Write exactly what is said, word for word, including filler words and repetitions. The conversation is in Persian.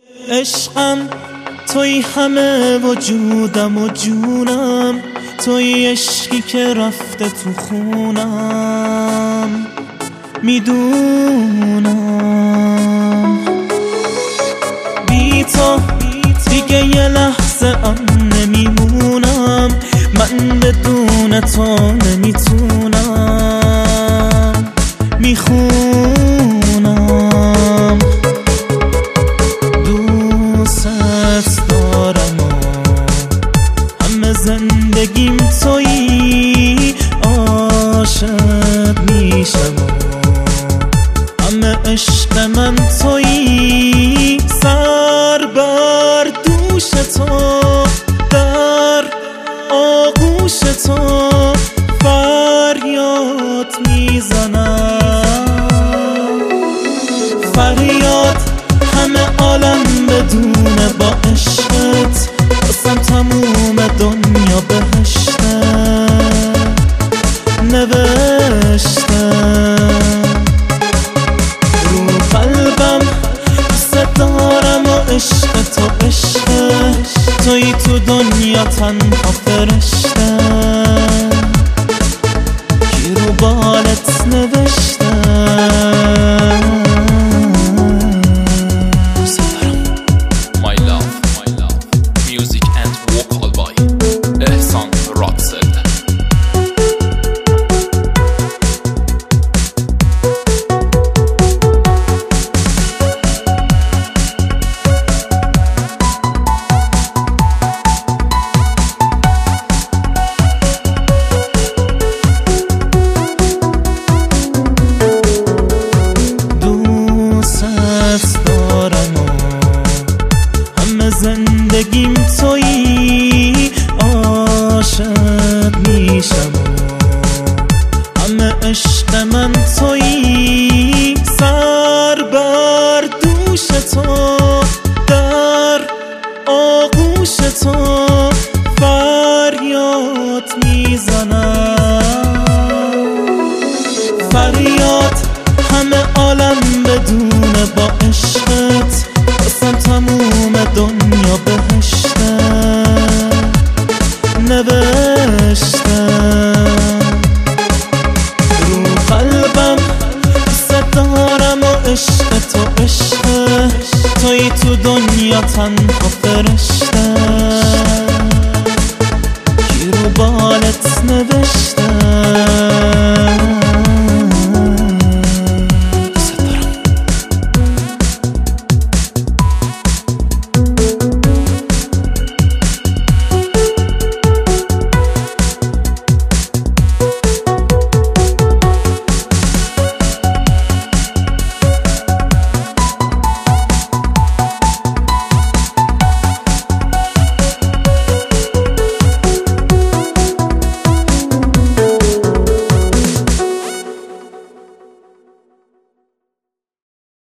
عشقم توی همه وجودم و جونم، توی عشقی که رفته تو خونم. میدونم بی تو دیگه یه لحظه ام نمیمونم، من بدون تو نمیتونم. میخونم دوست دارم و همه زندگیم تویی، عاشق میشم و همه عشق من تویی. سر بر دوش تو، در آغوش تو فریاد میزنم، فریاد همه عالم بدونه با عشقت، بسم تموم دنیا بهشته نوشتم. رو قلبم دوست دارم و عشق تو عشقه، توی تو دنیا تنها فرشته کی رو بالت نوشتم. My love, my love. Music and vocal by Ehsan Ratsel. زندگیم تویی، عاشق میشم و همه عشق من تویی. سر بر دوش تو، در آغوش تو فریاد میزنم، فریاد همه عالم بدونه با عشقت، بسم تموم دنیا بهشته نوشتم. رو قلبم دوست دارم و عشق تو عشقه، توی تو دنیا تنها فرشته کی رو بالت نوشته.